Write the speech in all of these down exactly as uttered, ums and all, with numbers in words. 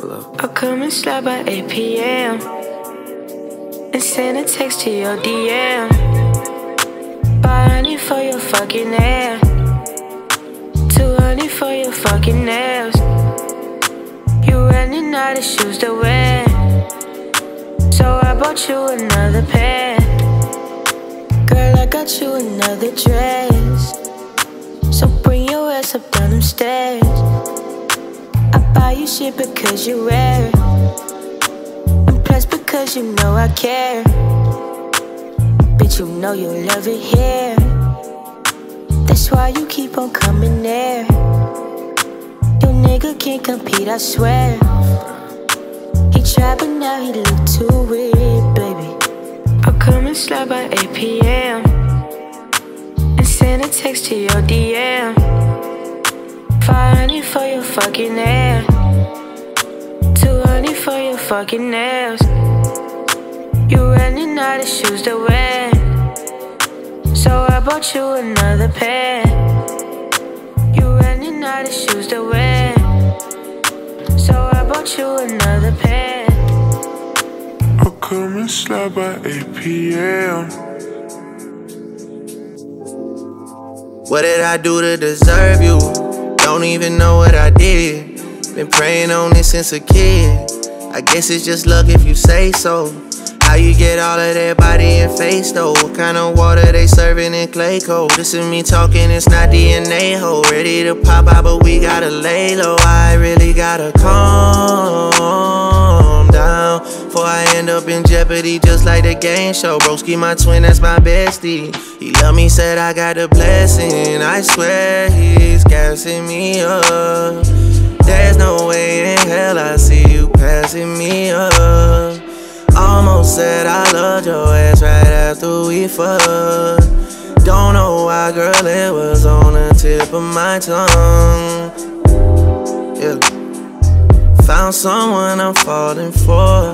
Buffalo. I'll come and slide by eight p m and send a text to your D M. Buy honey for your fucking hair, two honey for your fucking nails. You running out of shoes to wear, so I bought you another pair. Girl, I got you another dress, so bring your ass up down them stairs. I buy you shit because you wear it, and plus because you know I care. Bitch, you know you love it here, that's why you keep on coming there. Your nigga can't compete, I swear. He tried but now he look too weird, baby. I'll come and slide by eight p m and send a text to your D M. Five honey for your fucking hair, two honey for your fucking nails. You running out of shoes to wear, so I bought you another pair. You running out of shoes to wear, so I bought you another pair. I'll come and slide by eight p m What did I do to deserve you? Don't even know what I did. Been praying on this since a kid. I guess it's just luck if you say so. How you get all of that body and face though? What kind of water they serving in clay cold? This is me talking, it's not D N A ho. Ready to pop out, but we gotta lay low. I really gotta calm down before I end up in jeopardy, just like the game show. Broski, my twin, that's my bestie. He love me, said I got a blessing. I swear he's gassing me up. There's no way in hell I see you passing me up. Almost said I loved your ass right after we fucked. Don't know why, girl, it was on the tip of my tongue. Yeah. Found someone I'm falling for.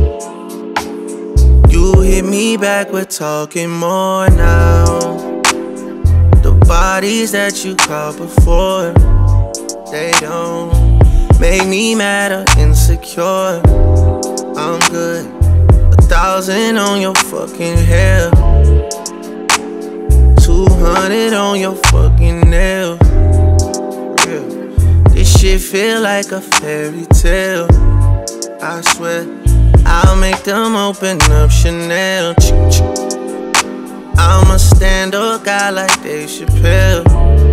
You hit me back, we're talking more now. The bodies that you caught before, they don't make me mad or insecure. I'm good. A thousand on your fucking hair, two hundred on your fucking nail. Real. This shit feel like a fairy tale. I swear I'll make them open up Chanel. I'm a stand-up guy like Dave Chappelle.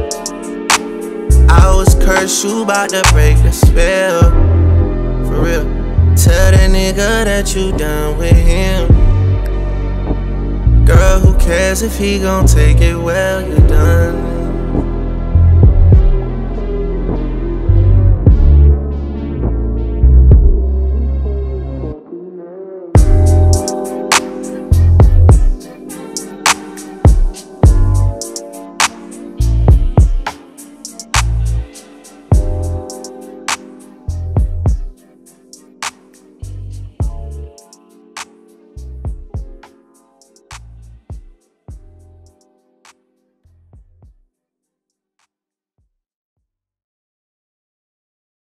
I was cursed, you bout to break the spell. For real. Tell the nigga that you done with him. Girl, who cares if he gon' take it well? You done